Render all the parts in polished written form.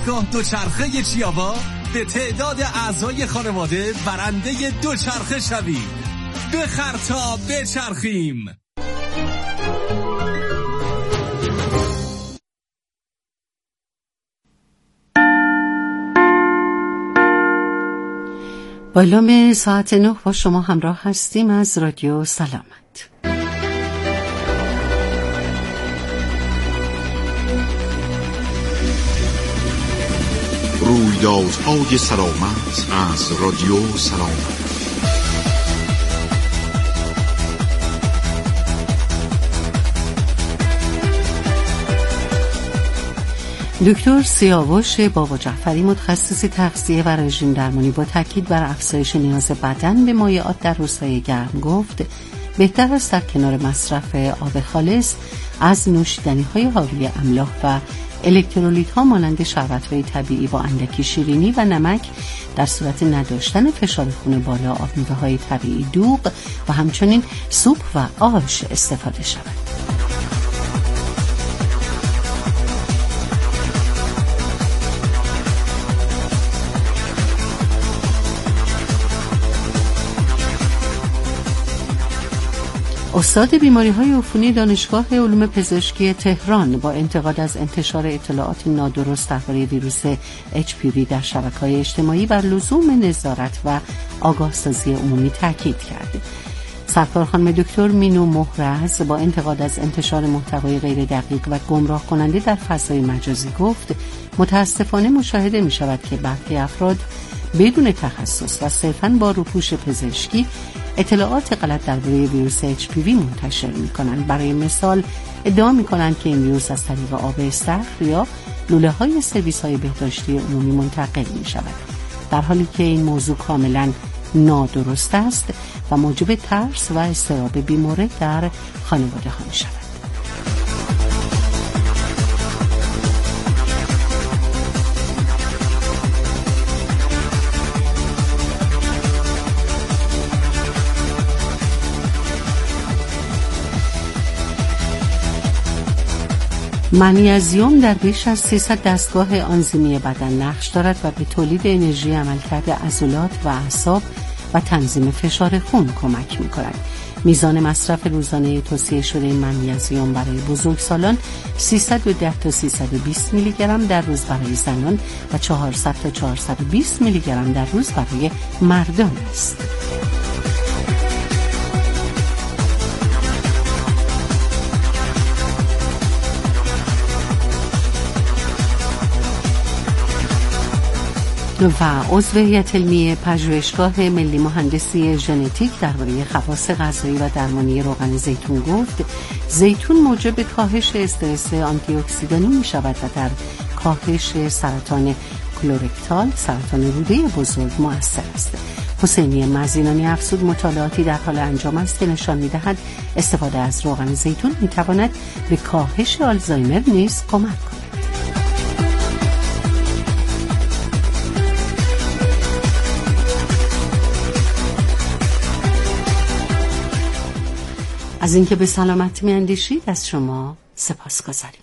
دستگاه دوچرخه چیابا به تعداد اعضای خانواده برنده دوچرخه شوید. بخر تا بچرخیم. بالام ساعت 9 با شما همراه هستیم از رادیو سلامت. رویدادهای سلامت از رادیو سلامت. دکتر سیاوش بابا جعفری، متخصص تغذیه و رژیم درمانی، با تاکید بر افزایش نیاز بدن به مایعات در روزهای گرم گفت بهتر است در کنار مصرف آب خالص از نوشیدنی‌های حاوی املاح و الکترولیت‌ها مانند شربت‌های طبیعی با اندکی شیرینی و نمک در صورت نداشتن فشار خون بالا، آب میوه‌های طبیعی دوغ و همچنین سوپ و آش استفاده شود. استاد بیماری‌های عفونی دانشگاه علوم پزشکی تهران با انتقاد از انتشار اطلاعات نادرست درباره ویروس HPV در شبکه‌های اجتماعی بر لزوم نظارت و آگاهسازی عمومی تاکید کرد. سرکار خانم دکتر مینو مهرز با انتقاد از انتشار محتوای غیر دقیق و گمراه کننده در فضای مجازی گفت متاسفانه مشاهده می‌شود که برخی افراد بدون تخصص و صرفاً با روپوش پزشکی اطلاعات غلط درباره ویروس HPV منتشر می‌کنند. برای مثال ادعا می‌کنند که این ویروس از طریق آب استخر یا لوله‌های سرویس‌های بهداشتی عمومی منتقل می‌شود، در حالی که این موضوع کاملاً نادرست است و موجب ترس و اضطراب بیمورد در خانواده‌ها می‌شود. منیزیم در بیش از 300 دستگاه آنزیمی بدن نقش دارد و به تولید انرژی، عملکرد عضلات و اعصاب و تنظیم فشار خون کمک می‌کند. میزان مصرف روزانه توصیه شده این منیزیم برای بزرگسالان 310 تا 320 میلی گرم در روز برای زنان و 400 تا 420 میلی گرم در روز برای مردان است. و عضو هیئت علمی پژوهشگاه ملی مهندسی ژنتیک درباره خواص غذایی و درمانی روغن زیتون گفت زیتون موجب کاهش استرس آنتی اکسیدانی می شود و در کاهش سرطان کلورکتال، سرطان روده بزرگ مؤثر است. حسینی مزینانی افزود مطالعاتی در حال انجام است که نشان می دهد استفاده از روغن زیتون می تواند به کاهش آلزایمر نیز کمک کند. از اینکه به سلامت می‌اندیشید از شما سپاسگزاریم.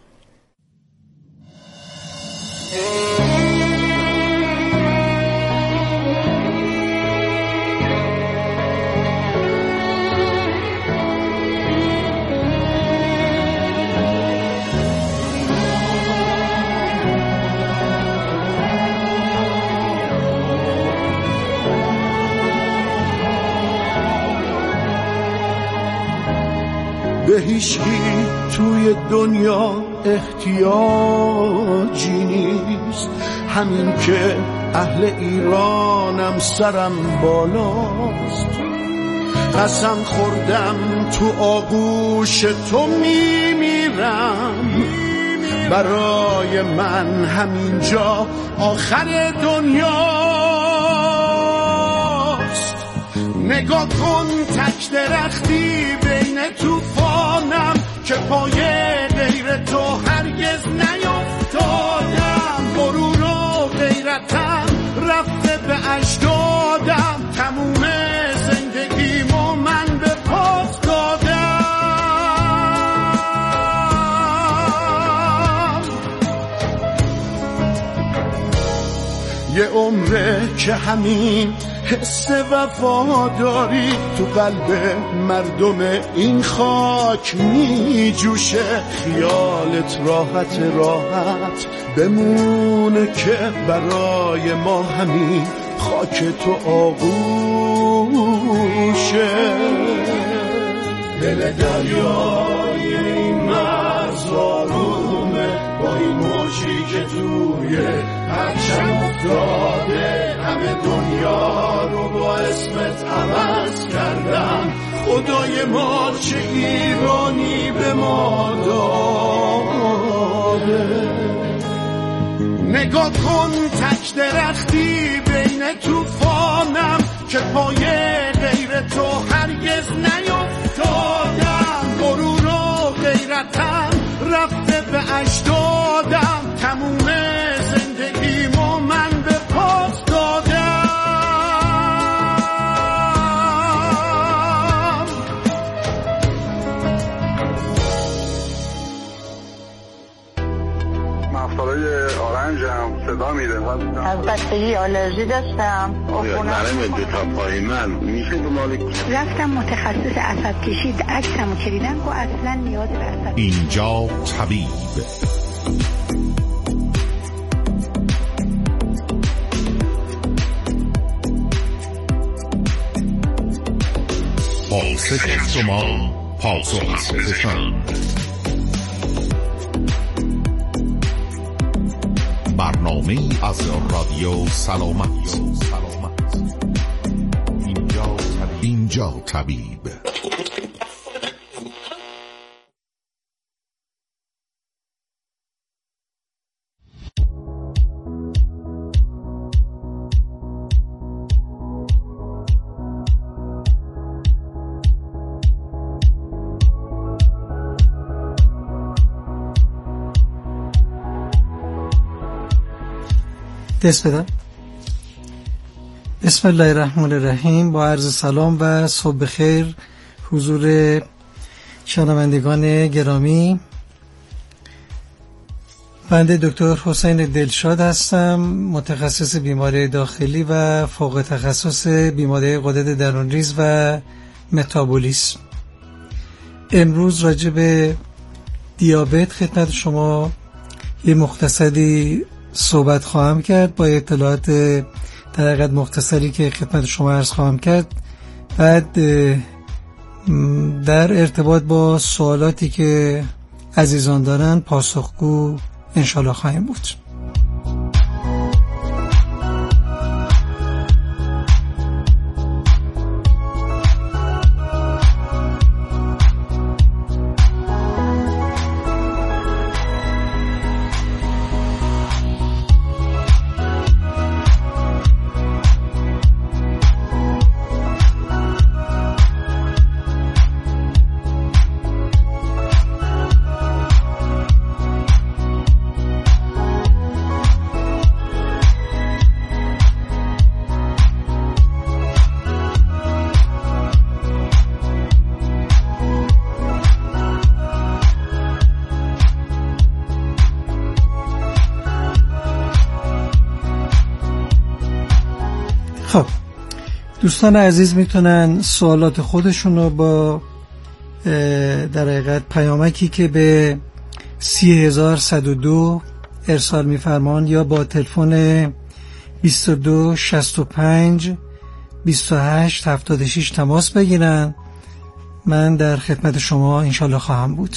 به هیچکی توی دنیا احتیاجی نیست، همین که اهل ایرانم سرم بالاست. قسم خوردم تو آغوش تو میمیرم، برای من همینجا آخر دنیاست. نگاه کن تک درختی بین طوفانم که پای غیر تو هرگز نیفتادم. غرور و غیرتم رفته به اجدادم، تموم زندگیمو من به پاس دادم. یه عمره که همین حس وفاداری تو قلب مردم این خاک می جوشه. خیالت راحت بمونه که برای ما همین خاک تو آغوشه. دل دریای این مرز آرومه با این موجی که توی پرچم افتاده. همه دنیا رو با اسمت عوض کردم، خدای ما چه ایرانی به ما داده. نگاه کن تک درختی بین طوفانم که پای غیر تو هرگز نیفتادم. غرور و غیرتم رفته به اجدادم، تموم زندگیمو من به پاس دادم. مفصلای آرنجم صدا میده. از بچگی آلرژی داشتم. نرم تا پای من میشه دنبال رفتم متخصص عصب کشید، عکسمو که دیدم گفت اصلا نیاز به عصب. اینجا طبیب. پاسخ شما پاسخ پزشکان. برنامه از رادیو سلامت. اینجا طبیب. دست بدم. بسم الله الرحمن الرحیم. با عرض سلام و صبح بخیر حضور شنوندگان گرامی. بنده دکتر حسین دلشاد هستم، متخصص بیماری داخلی و فوق تخصص بیماری غدد درونریز و متابولیسم. امروز راجع به دیابت خدمت شما یه مختصری صحبت خواهم کرد با اطلاعات در حقیقت مختصری که خدمت شما عرض خواهم کرد. بعد در ارتباط با سوالاتی که عزیزان دارن پاسخگو انشالله خواهیم بود. خب دوستان عزیز میتونن سوالات خودشون رو با در حقیقت پیامکی که به 30102 ارسال میفرمان یا با تلفن 22 65 28 76 تماس بگیرن. من در خدمت شما انشالله خواهم بود.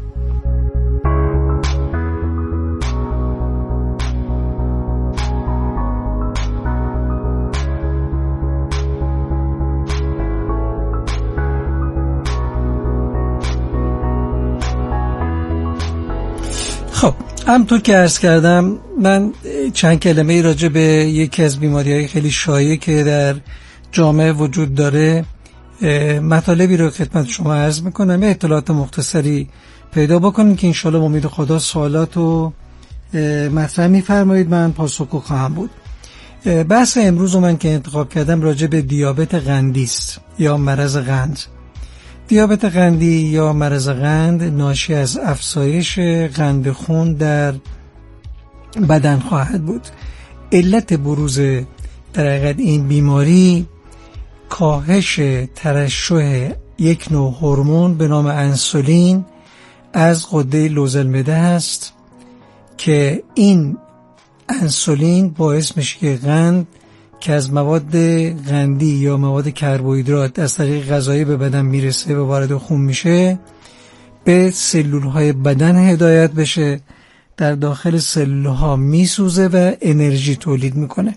خب همونطور که عرض کردم من چند کلمه راجع به یکی از بیماری‌های خیلی شایع که در جامعه وجود داره مطالبی رو خدمت شما عرض میکنم، یه اطلاعات مختصری پیدا بکنیم که انشالله امید خدا سوالات رو مطرح میفرمایید، من پاسخگو خواهم بود. بحث امروز رو من که انتخاب کردم راجع به دیابت قندی است یا مرض قند. دیابت قندی یا مرض قند ناشی از افزایش قند خون در بدن خواهد بود. علت بروز در حقیقت این بیماری کاهش ترشح یک نوع هورمون به نام انسولین از غده لوزالمعده است که این انسولین باعث میشه که قند که از مواد قندی یا مواد کربوهیدرات از طریق غذایی به بدن میرسه و وارد خون میشه به سلولهای بدن هدایت بشه، در داخل سلولها میسوزه و انرژی تولید میکنه.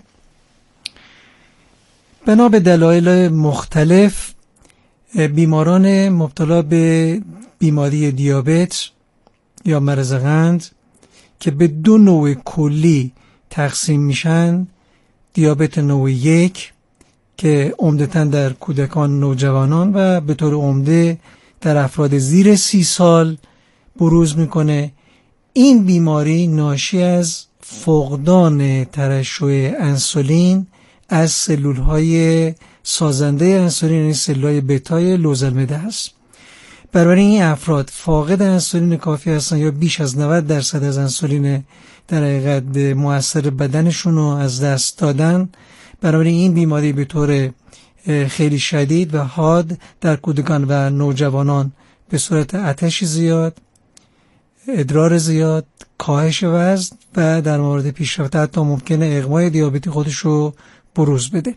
بنا به دلایل مختلف بیماران مبتلا به بیماری دیابت یا مرض قند که به دو نوع کلی تقسیم میشن، دیابت نوع 1 که عمدتاً در کودکان، نوجوانان و به طور عمده در افراد زیر 30 سال بروز میکنه. این بیماری ناشی از فقدان ترشح انسولین از سلولهای سازنده انسولین، یعنی سلولهای بتای لوزالمعده است. بنابراین این افراد فاقد انسولین کافی هستن یا بیش از 90% از انسولین در حقیقت مؤثر بدنشون رو از دست دادن. بنابراین این بیماری به طور خیلی شدید و حاد در کودکان و نوجوانان به صورت آتش زیاد، ادرار زیاد، کاهش وزن و در مورد پیشرفته حتی ممکنه اغمای دیابتی خودش رو بروز بده.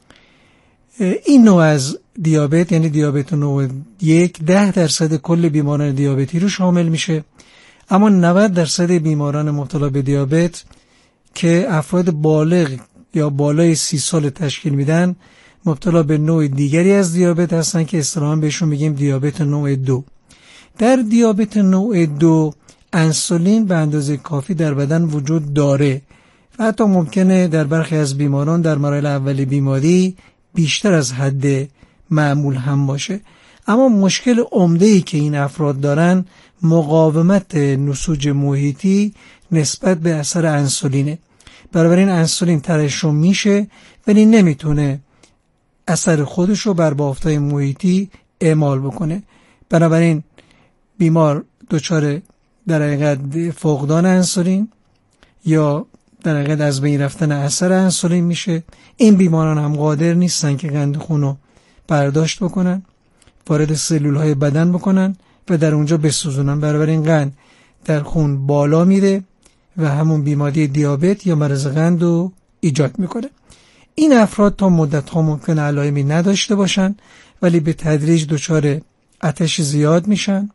این نوع از دیابت یعنی دیابت نوع 1 10% کل بیماران دیابتی رو شامل میشه، اما 90% بیماران مبتلا به دیابت که افراد بالغ یا بالای 30 سال تشکیل میدن مبتلا به نوع دیگری از دیابت هستن که اصطلاحاً بهشون میگیم دیابت نوع 2. در دیابت نوع 2 انسولین به اندازه کافی در بدن وجود داره و حتی ممکنه در برخی از بیماران در مراحل اولی بیماری بیشتر از حد معمول هم باشه. اما مشکل عمده‌ای که این افراد دارن مقاومت نسوج محیطی نسبت به اثر انسولینه. بنابراین انسولین ترشح میشه ولی نمیتونه اثر خودش رو بر بافت‌های محیطی اعمال بکنه. بنابراین بیمار دچار در حقیقت فقدان انسولین یا در حقیقت از بین رفتن اثر انسولین میشه. این بیماران هم قادر نیستن که قند خون رو برداشت بکنن، وارد سلولهای بدن بکنن و در اونجا بسوزونن. بنابراین قند در خون بالا میره و همون بیماری دیابت یا مرض قند رو ایجاد میکنه. این افراد تا مدت ها ممکنه علائمی نداشته باشن ولی به تدریج دچار آتش زیاد میشن،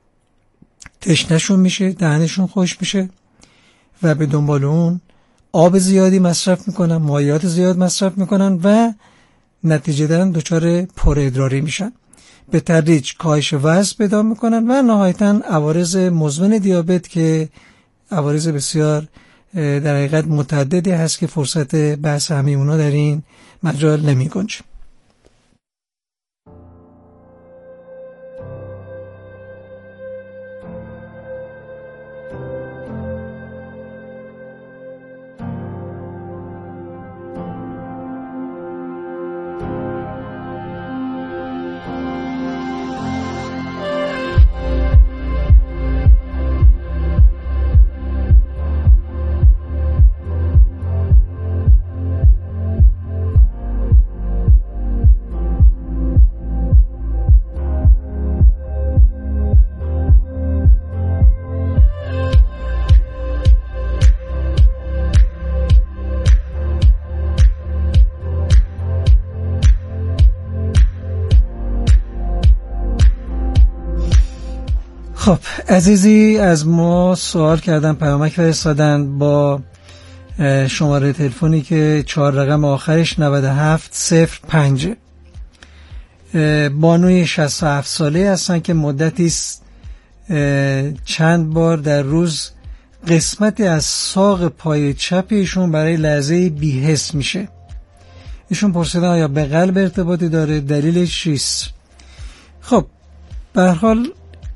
تشنه‌شون میشه، دهنشون خوش میشه و به دنبال اون آب زیادی مصرف میکنن، مایعات زیاد مصرف میکنن و نتیجه‌اً دچار پرادراری میشن. به تدریج کاهش وزن پیدا میکنن و نهایتاً عوارض مزمن دیابت که عوارض بسیار در حقیقت متعددی هست که فرصت بحث همه اونا در این مجال نمی‌گنجه. خب عزیزی از ما سوال کردن، پیامک فرستادن با شماره تلفنی که 4 رقم آخرش 9705. بانوی 67 ساله هستن که مدتی است چند بار در روز قسمتی از ساق پای چپ ایشون برای لحظه بی‌حس میشه. ایشون پرسیدن آیا به قلب ارتباطی داره، دلیلش چیست؟ خب به هر حال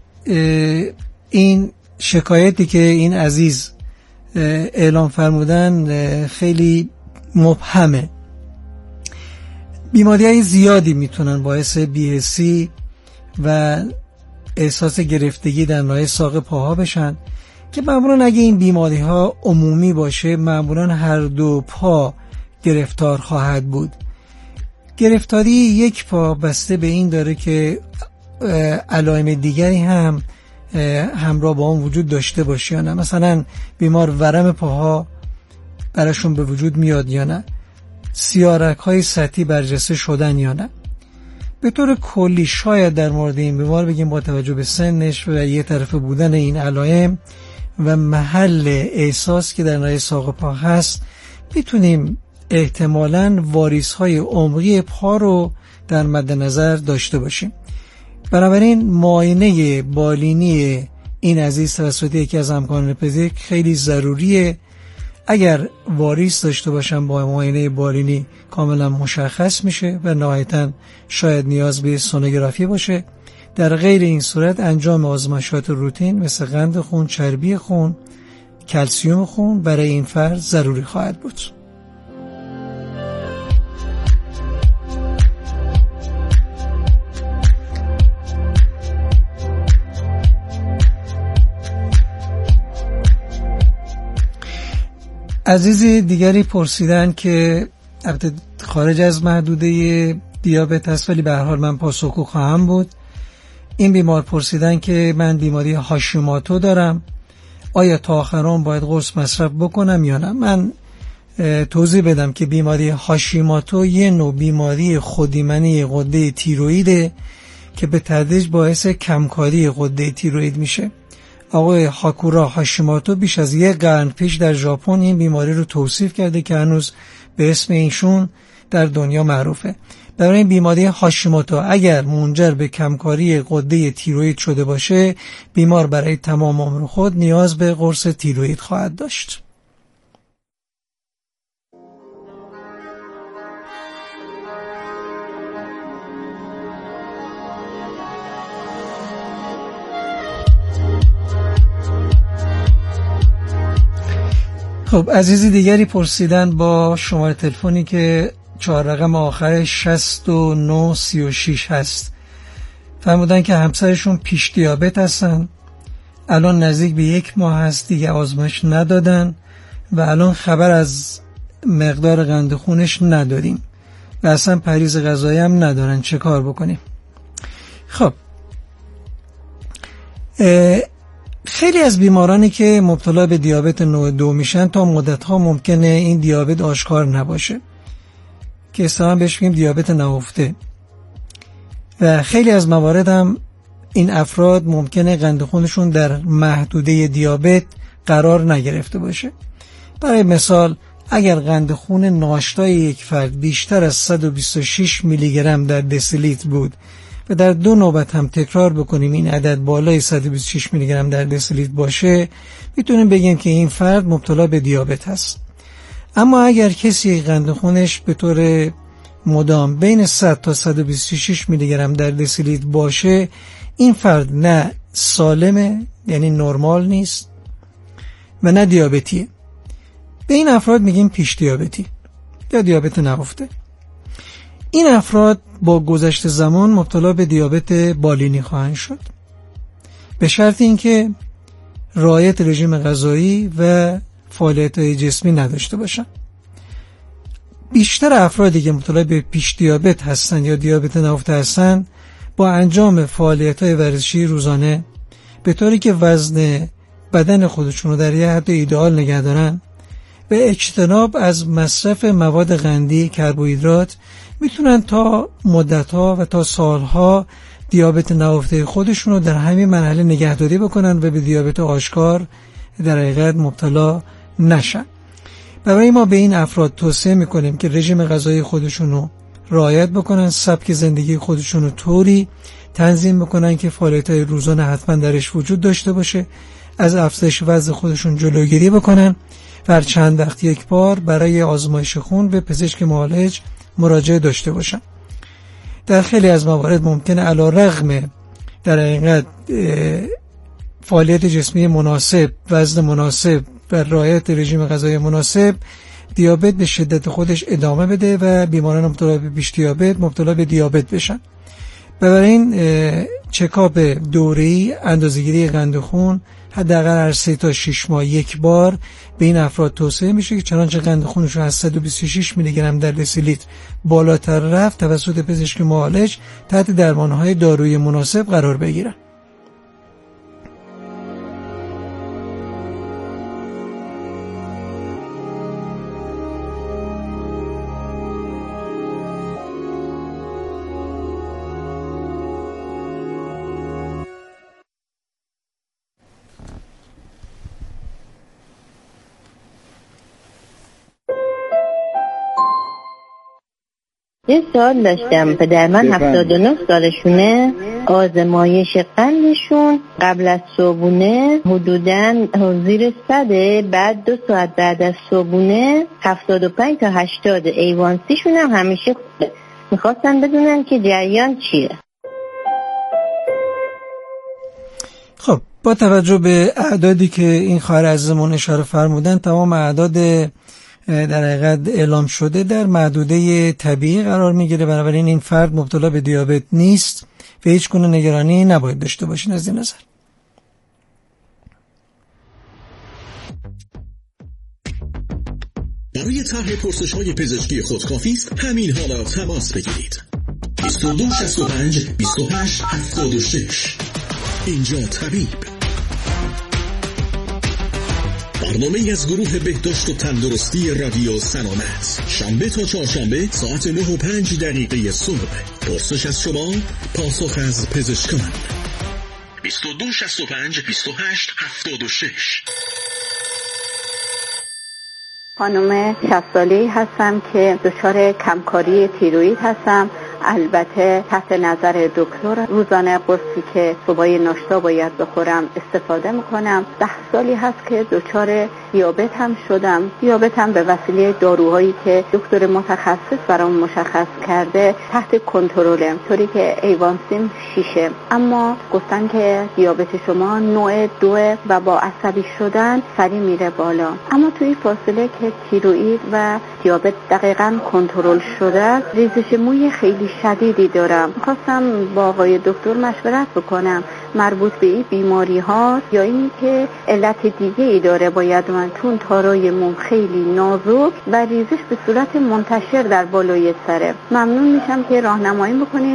این شکایتی که این عزیز اعلام فرمودن خیلی مبهمه. بیماری‌های زیادی میتونن باعث بی‌حسی و احساس گرفتگی در ناحیه ساق پاها بشن که معمولا اگه این بیماری ها عمومی باشه معمولا هر دو پا گرفتار خواهد بود. گرفتاری یک پا بسته به این داره که علائم دیگری هم همراه با اون وجود داشته باشه یا نه. مثلا بیمار ورم پاها براشون به وجود میاد یا نه، سیارک های سطحی برجسته شدن یا نه. به طور کلی شاید در مورد این بیمار بگیم با توجه به سنش و یه طرف بودن این علائم و محل احساس که در ناحیه ساق پا هست میتونیم احتمالاً واریس های عمقی پا رو در مد نظر داشته باشیم. بنابراین معاینه بالینی این عزیز توسط یکی از همکاران پزشک خیلی ضروریه. اگر واریس داشته باشن با معاینه بالینی کاملا مشخص میشه و نهایتاً شاید نیاز به سونوگرافی باشه. در غیر این صورت انجام آزمایشات روتین مثل قند خون، چربی خون، کلسیوم خون برای این فرد ضروری خواهد بود. عزیزی دیگری پرسیدن که البته خارج از محدوده دیابت هست ولی به هر حال من پاسخگو خواهم بود. این بیمار پرسیدن که من بیماری هاشیموتو دارم، آیا تا آخر عمر باید قرص مصرف بکنم یا نه؟ من توضیح بدم که بیماری هاشیموتو یه نوع بیماری خودایمنی غده تیروئیده که به تدریج باعث کمکاری غده تیروئید میشه. آقای هاکورا هاشیموتو بیش از 1 قرن پیش در ژاپن این بیماری رو توصیف کرده که هنوز به اسم ایشون در دنیا معروفه. برای این بیماری هاشیموتو اگر منجر به کمکاری غده تیروئید شده باشه، بیمار برای تمام عمر خود نیاز به قرص تیروئید خواهد داشت. خب عزیزی دیگری پرسیدن با شماره تلفنی که 4 رقم آخر 6936 هست. فرمودن که همسرشون پیش دیابت هستن، الان نزدیک به 1 ماه هست دیگه آزمایش ندادن و الان خبر از مقدار قند خونش نداریم و اصلا پرهیز غذایی هم ندارن، چه کار بکنیم؟ خب خیلی از بیمارانی که مبتلا به دیابت نوع 2 میشن تا مدت‌ها ممکنه این دیابت آشکار نباشه که اصطلاحاً بهش میگیم دیابت نهفته و خیلی از موارد هم این افراد ممکنه قند خونشون در محدوده دیابت قرار نگرفته باشه. برای مثال اگر قند خون ناشتای یک فرد بیشتر از 126 میلی گرم در دسیلیتر بود و در 2 نوبت هم تکرار بکنیم این عدد بالای 126 میلی گرم در دسیلیتر باشه، میتونیم بگیم که این فرد مبتلا به دیابت هست. اما اگر کسی قند خونش به طور مدام بین 100 تا 126 میلی گرم در دسیلیتر باشه، این فرد نه سالمه، یعنی نرمال نیست، و نه دیابتیه. به این افراد میگیم پیش دیابتی یا دیابت نهفته. این افراد با گذشت زمان مبتلا به دیابت بالینی خواهند شد به شرط اینکه رعایت رژیم غذایی و فعالیت‌های جسمی نداشته باشن. بیشتر افرادی که مبتلا به پیش دیابت هستن یا دیابت نهفته هستن با انجام فعالیت‌های ورزشی روزانه به طوری که وزن بدن خودشون رو در یه حد ایدئال نگه دارن و اجتناب از مصرف مواد قندی، کربوهیدرات، میتونن تا مدت‌ها و تا سالها دیابت نهفته خودشون رو در همین مرحله نگهداری بکنن و به دیابت آشکار در حقیقت مبتلا نشن. برای ما به این افراد توصیه میکنیم که رژیم غذایی خودشون رو رعایت بکنن، سبک زندگی خودشون رو طوری تنظیم بکنن که فعالیت‌های روزانه حتما درش وجود داشته باشه، از افزایش وزن خودشون جلوگیری بکنن و هر چند وقت یک بار برای آزمایش خون به پزشک معالج مراجعه داشته باشن. در خیلی از موارد ممکنه علی‌رغم در حقیقت فعالیت جسمی مناسب، وزن مناسب و رعایت رژیم غذایی مناسب، دیابت به شدت خودش ادامه بده و بیماران مبتلا به پیش دیابت مبتلا به دیابت بشن. بنابراین چکاپ دوره‌ای، اندازه‌گیری قند خون حداقل هر 3 تا 6 ماه یک بار به این افراد توصیه میشه که چنانچه قند خونشون از 126 میلی گرم در دسیلیتر بالاتر رفت توسط پزشک معالج تحت درمانهای دارویی مناسب قرار بگیرن. یه سوال داشتم. پدر من 79 سالشونه، آزمایش قندشون قبل از صبحونه حدوداً زیر 100، بعد 2 ساعت بعد از صبحونه 75 تا 80، ایوانسیشون هم همیشه خوبه. میخواستن بدونن که جریان چیه. خب با توجه به اعدادی که این خواهر عزیزمون اشاره فرمودن، تمام اعداد در حقیقت اعلام شده در محدوده طبیعی قرار میگیره، بنابراین این فرد مبتلا به دیابت نیست و هیچ گونه نگرانی نباید داشته باشین از این نظر. برای طرح پرسش‌های پزشکی خود کافی است همین حالا تماس بگیرید. 22 65 28 76. اینجا طبیب. برنامه از گروه بهداشت و تندرستی رادیو سلامت، شنبه تا چهارشنبه ساعت 9:05 صبح. پرسش از شما، پاسخ از پزشکان. 22 65 28 76. خانم 60 ساله‌ای هستم که دچار کمکاری تیروئید هستم. البته تحت نظر دکتر روزانه قرصی که صبحای ناشتا باید بخورم استفاده میکنم. 10 سالی هست که دچار دیابت هم شدم. دیابت هم به وسیله داروهایی که دکتر متخصص برام مشخص کرده تحت کنترلم، طوری که ایوانسیم 6، اما گفتن که دیابت شما نوع 2 و با عصبی شدن سریع میره بالا. اما توی فاصله که تیروئید و دیابت دقیقاً کنترل شده، ریزش موی خیلی شدیدی دارم. خواستم با آقای دکتر مشورت بکنم مربوط به این بیماری ها یا این که علت دیگه ای داره باید من چون تارای موم خیلی نازک و ریزش به صورت منتشر در بالای سره. ممنون میشم که راهنمایی بکنید.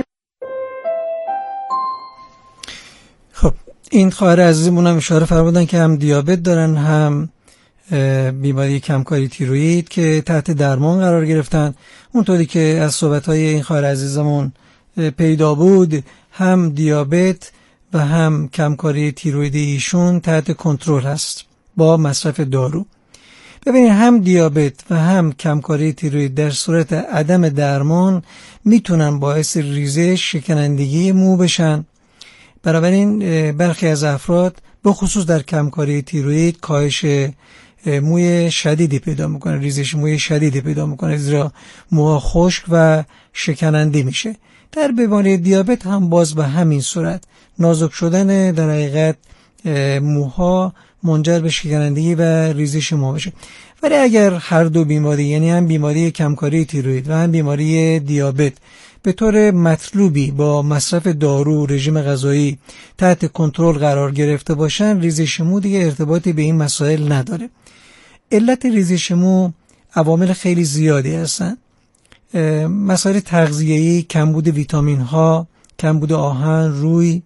خب این خواهر عزیزمون هم اشاره فرمودن که هم دیابت دارن هم بیماری کمکاری تیروئید که تحت درمان قرار گرفتن. اونطوری که از صحبت‌های این خواهر عزیزمون پیدا بود، هم دیابت و هم کمکاری تیروئید ایشون تحت کنترل هست با مصرف دارو. ببینید هم دیابت و هم کمکاری تیروئید در صورت عدم درمان میتونن باعث ریزش، شکنندگی مو بشن. بنابراین برخی از افراد به خصوص در کمکاری تیروئید کاهش موی شدیدی پیدا میکنه، ریزش موی شدیدی پیدا میکنه، زیرا موها خشک و شکننده میشه. در بیماری دیابت هم باز به همین صورت نازک شدن در حقیقت موها منجر به شکنندگی و ریزش مو بشه. ولی اگر هر دو بیماری، یعنی هم بیماری کمکاری تیروئید و هم بیماری دیابت، به طور مطلوبی با مصرف دارو، رژیم غذایی تحت کنترل قرار گرفته باشن، ریزش مو دیگه ارتباطی به این مسائل نداره. علت ریزش مو عوامل خیلی زیادی هستن. مسائل تغذیه‌ای، کمبود ویتامین ها، کمبود آهن، روی،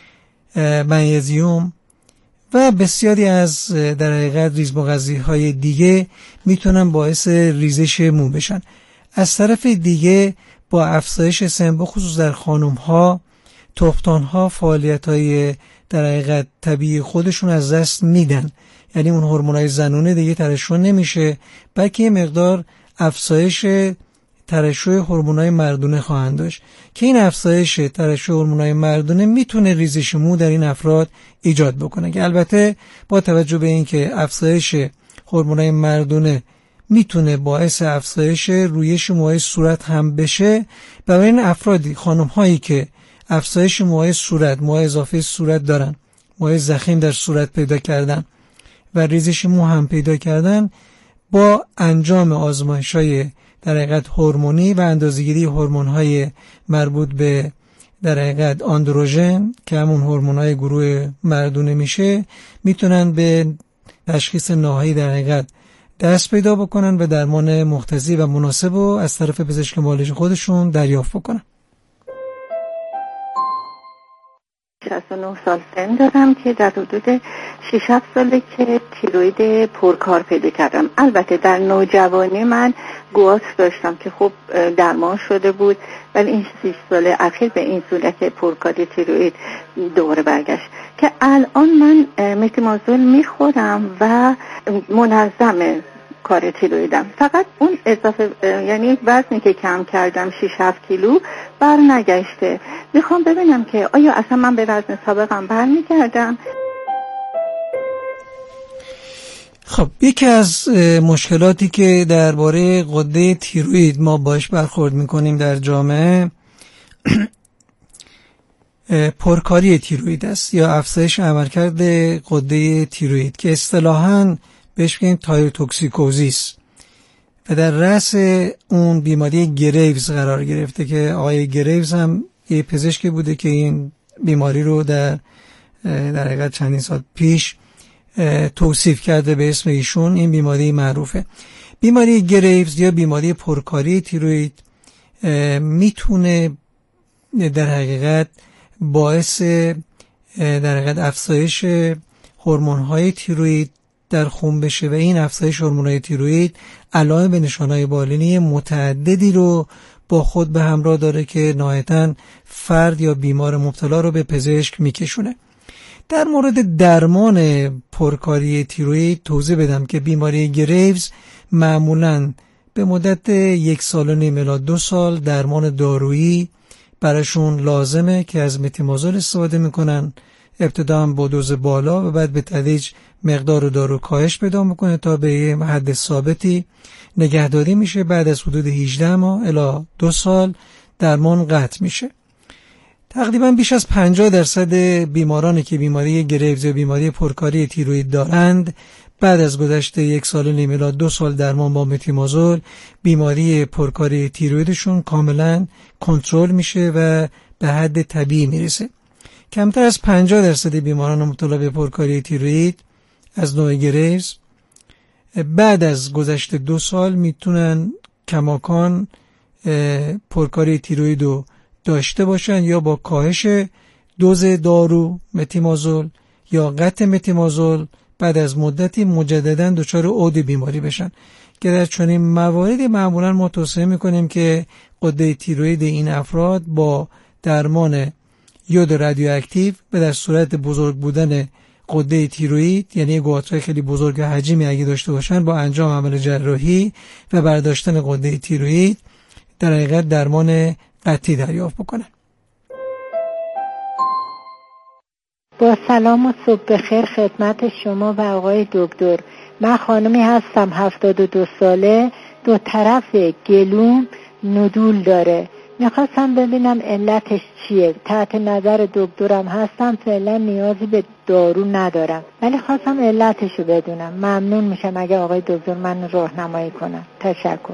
مگنیزیم و بسیاری از در حقیقت ریزمغذی‌های دیگه میتونن باعث ریزش مو بشن. از طرف دیگه با افزایش سن، بخصوص در خانم‌ها، تخم‌دان‌ها فعالیت‌های در حقیقت طبیعی خودشون از دست میدن، یعنی اون هورمونای زنونه دیگه ترشح نمیشه، بلکه یه مقدار افزایش ترشح هورمونای مردونه خواهند داشت که این افزایش ترشح هورمونای مردونه میتونه ریزش مو در این افراد ایجاد بکنه، که البته با توجه به اینکه افزایش هورمونای مردونه میتونه باعث افزایش رویش موهای صورت هم بشه، برای این افرادی، خانم هایی که افزایش موهای صورت، موهای اضافه صورت دارن، موهای ضخیم در صورت پیدا کردن و ریزش مو هم پیدا کردن، با انجام آزمایش‌های در حقیقت هورمونی و اندازه‌گیری هورمون‌های مربوط به در حقیقت آندروژن که همون هورمونای گروه مردونه میشه میتونن به تشخیص نهایی در حقیقت دست پیدا بکنن و درمان مختصی و مناسب رو از طرف پزشک معالج خودشون دریافت بکنن. 69 سال سن دارم که در حدود 6-7 ساله که تیروید پرکار پیدا کردم. البته در نوجوانی من گواس داشتم که خب درمان شده بود، ولی این 6 سال اخیر به این صورت پرکاری تیروید دوباره برگشت که الان من متیمازول میخورم و منظمه کار تیرویدم. فقط اون اضافه یعنی وزنی که کم کردم 6-7 کیلو بر نگشته. میخوام ببینم که آیا اصلا من به وزن سابقم برمیگردم. خب یکی از مشکلاتی که درباره غده تیروید ما باش برخورد میکنیم در جامعه پرکاری تیروید است یا افزایش عملکرد غده تیروید که اصطلاحاً بهش میگیم تایروتوکسیکوزیس و در رأس اون بیماری گریوز قرار گرفته که آقای گریوز هم یه پزشکی بوده که این بیماری رو در حقیقت چندین سال پیش توصیف کرده به اسم ایشون. این بیماری معروفه. بیماری گریوز یا بیماری پرکاری تیروید میتونه در حقیقت باعث در حقیقت افزایش هورمون‌های تیروید در خون بشه و این افزایش هورمون‌های تیروید علائم به نشانه‌های بالینی متعددی رو با خود به همراه داره که نهایتاً فرد یا بیمار مبتلا رو به پزشک میکشونه. در مورد درمان پرکاری تیروید توضیح بدم که بیماری گریوز معمولاً به مدت 1.5 سال الی 2 سال درمان دارویی براشون لازمه که از متیمازول استفاده میکنن، ابتدا هم با دوز بالا و بعد به تدریج مقدار دارو کاهش پیدا میکنه تا به یه حد ثابتی نگهداری میشه. بعد از حدود 18 ماه الی 2 سال درمان قطع میشه. تقریبا بیش از 50% بیمارانی که بیماری گریوز یا بیماری پرکاری تیروید دارند بعد از گذشت 1.5 سال الی 2 سال درمان با متیمازول بیماری پرکاری تیرویدشون کاملا کنترل میشه و به حد طبیعی میرسه. کمتر از 50% بیماران مبتلا به پرکاری تیروید از نوع گریوز بعد از گذشت 2 سال میتونن کماکان پرکاری تیروید رو داشته باشن یا با کاهش دوز دارو متیمازول یا قطع متیمازول بعد از مدتی مجددا دچار عود بیماری بشن که در چنین مواردی معمولا ما توصیه میکنیم که غده تیروید این افراد با درمان یود رادیواکتیو و در صورت بزرگ بودن غده تیروید یعنی گواترهای خیلی بزرگ و حجمی اگه داشته باشن با انجام عمل جراحی و برداشتن غده تیروید در حقیقت درمان قطعی دریافت بکنن. با سلام و صبح بخیر خدمت شما و آقای دکتر. من خانمی هستم 72 ساله، 2 طرف گلوم ندول داره. میخواستم ببینم علتش چیه. تحت نظر دکترم هستم، فعلا نیازی به دارو ندارم ولی خواستم علتشو بدونم. ممنون میشم اگه آقای دکتر من راهنمایی کنن. تشکر.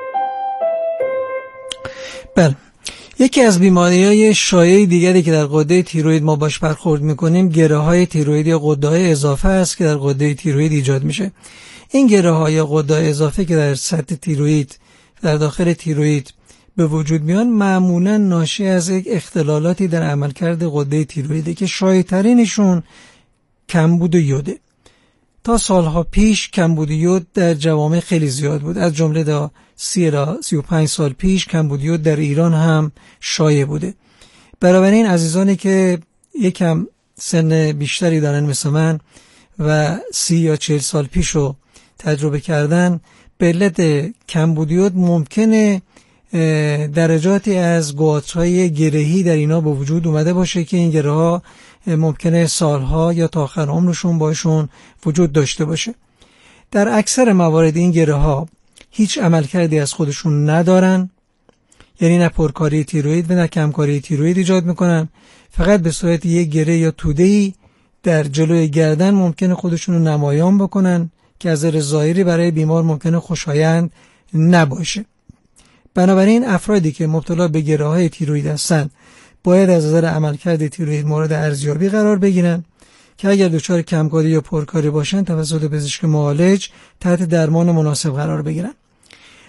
بله، یکی از بیماری‌های شایع دیگری که در غده تیروید ما باش برخورد میکنیم گره‌های تیروید یا غده‌های اضافه است که در غده تیروید ایجاد میشه. این گره‌ها یا غده‌های اضافه که در سطح تیروید در داخل تیروید به وجود میان معمولاً ناشی از یک اختلالاتی در عملکرد غده تیرویده که شایع‌ترینشون کمبود یوده. تا سالها پیش کمبود یود در جوامع خیلی زیاد بود. از جمله تا 30 تا 35 سال پیش کمبود یود در ایران هم شایع بوده. بنابراین عزیزانی که یکم سن بیشتری دارن مثل من و 30 یا 40 سال پیش رو تجربه کردن، به علت کمبود یود ممکنه درجاتی از گواترهای گرهی در اینا به وجود اومده باشه که این گره ها ممکنه سالها یا تا آخر عمرشون باشون وجود داشته باشه. در اکثر موارد این گره ها هیچ عملکردی از خودشون ندارن، یعنی نه پرکاری تیروید و نه کمکاری تیروید ایجاد میکنن. فقط به صورت یک گره یا توده‌ای در جلوی گردن ممکنه خودشون رو نمایان بکنن که از نظر ظاهری برای بیمار ممکنه خوشایند نباشه. بنابراین افرادی که مبتلا به گره‌های تیروید هستن باید از نظر عملکرد تیروئید مورد ارزیابی قرار بگیرن که اگر دچار کمکاری یا پرکاری باشن توسط پزشک معالج تحت درمان مناسب قرار بگیرن.